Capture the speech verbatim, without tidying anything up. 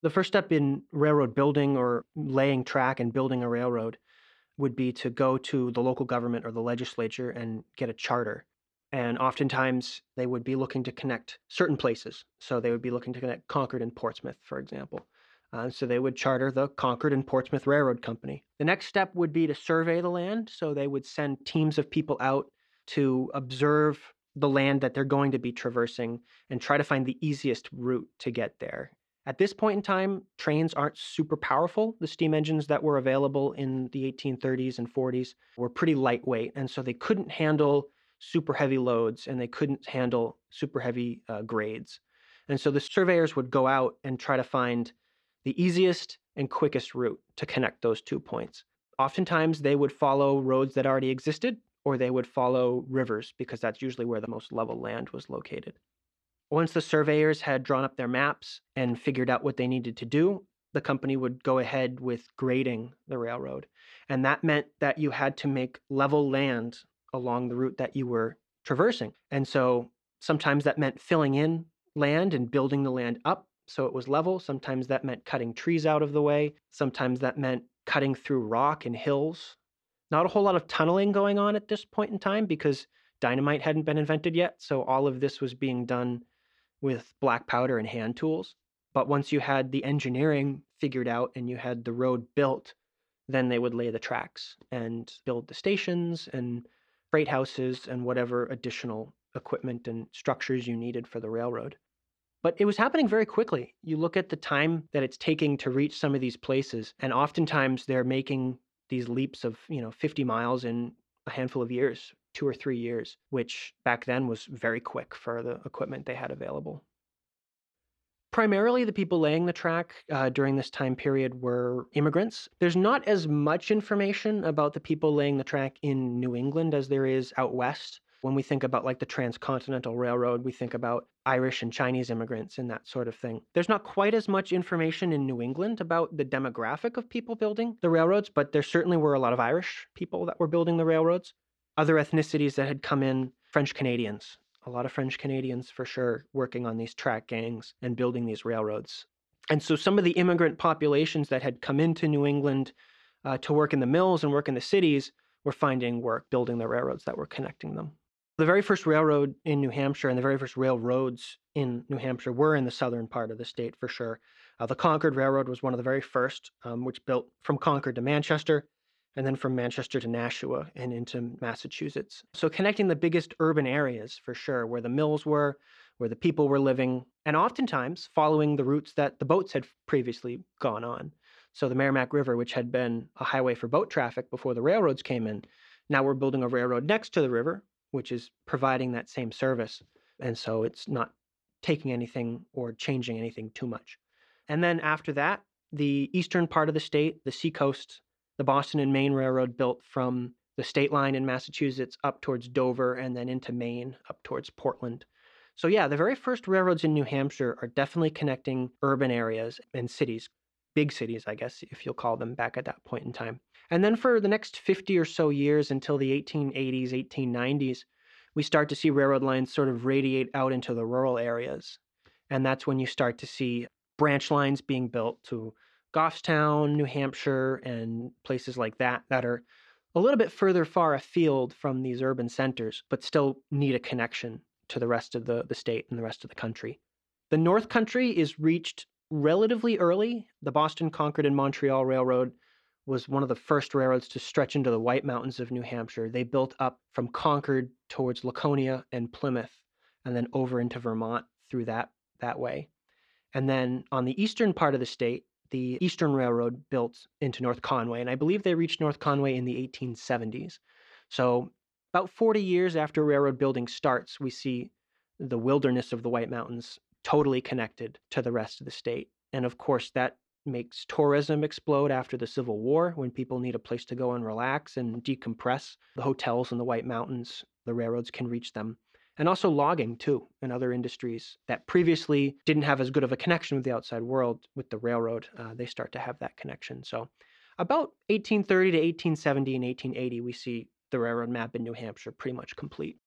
The first step in railroad building or laying track and building a railroad would be to go to the local government or the legislature and get a charter. And oftentimes they would be looking to connect certain places. So they would be looking to connect Concord and Portsmouth, for example. Uh, so they would charter the Concord and Portsmouth Railroad Company. The next step would be to survey the land. So they would send teams of people out to observe the land that they're going to be traversing and try to find the easiest route to get there. At this point in time, trains aren't super powerful. The steam engines that were available in the eighteen thirties and forties were pretty lightweight, and so they couldn't handle super heavy loads and they couldn't handle super heavy uh, grades. And so the surveyors would go out and try to find the easiest and quickest route to connect those two points. Oftentimes, they would follow roads that already existed, or they would follow rivers because that's usually where the most level land was located. Once the surveyors had drawn up their maps and figured out what they needed to do, the company would go ahead with grading the railroad. And that meant that you had to make level land along the route that you were traversing. And so sometimes that meant filling in land and building the land up so it was level. Sometimes that meant cutting trees out of the way. Sometimes that meant cutting through rock and hills. Not a whole lot of tunneling going on at this point in time because dynamite hadn't been invented yet. So all of this was being done with black powder and hand tools. But once you had the engineering figured out and you had the road built, then they would lay the tracks and build the stations and freight houses and whatever additional equipment and structures you needed for the railroad. But it was happening very quickly. You look at the time that it's taking to reach some of these places, and oftentimes they're making these leaps of, you know, fifty miles in a handful of years, two or three years, which back then was very quick for the equipment they had available. Primarily, the people laying the track uh, during this time period were immigrants. There's not as much information about the people laying the track in New England as there is out west. When we think about like the Transcontinental Railroad, we think about Irish and Chinese immigrants and that sort of thing. There's not quite as much information in New England about the demographic of people building the railroads, but there certainly were a lot of Irish people that were building the railroads. Other ethnicities that had come in, French Canadians, a lot of French Canadians for sure working on these track gangs and building these railroads. And so some of the immigrant populations that had come into New England uh, to work in the mills and work in the cities were finding work building the railroads that were connecting them. The very first railroad in New Hampshire and the very first railroads in New Hampshire were in the southern part of the state for sure. Uh, the Concord Railroad was one of the very first, um, which built from Concord to Manchester and then from Manchester to Nashua and into Massachusetts. So connecting the biggest urban areas for sure, where the mills were, where the people were living, and oftentimes following the routes that the boats had previously gone on. So the Merrimack River, which had been a highway for boat traffic before the railroads came in, now we're building a railroad next to the river, which is providing that same service. And so it's not taking anything or changing anything too much. And then after that, the eastern part of the state, the seacoast, the Boston and Maine Railroad built from the state line in Massachusetts up towards Dover and then into Maine up towards Portland. So yeah, the very first railroads in New Hampshire are definitely connecting urban areas and cities, big cities, I guess, if you'll call them back at that point in time. And then for the next fifty or so years until the eighteen eighties, eighteen nineties, we start to see railroad lines sort of radiate out into the rural areas. And that's when you start to see branch lines being built to Goffstown, New Hampshire, and places like that that are a little bit further far afield from these urban centers, but still need a connection to the rest of the, the state and the rest of the country. The North Country is reached relatively early. The Boston, Concord, and Montreal Railroad was one of the first railroads to stretch into the White Mountains of New Hampshire. They built up from Concord towards Laconia and Plymouth, and then over into Vermont through that, that way. And then on the eastern part of the state, the Eastern Railroad built into North Conway, and I believe they reached North Conway in the eighteen seventies. So about forty years after railroad building starts, we see the wilderness of the White Mountains totally connected to the rest of the state. And of course, that makes tourism explode after the Civil War when people need a place to go and relax and decompress. The hotels in the White Mountains, the railroads can reach them. And also logging, too, and other industries that previously didn't have as good of a connection with the outside world with the railroad. Uh, they start to have that connection. So about eighteen thirty to eighteen seventy and eighteen eighty, we see the railroad map in New Hampshire pretty much complete.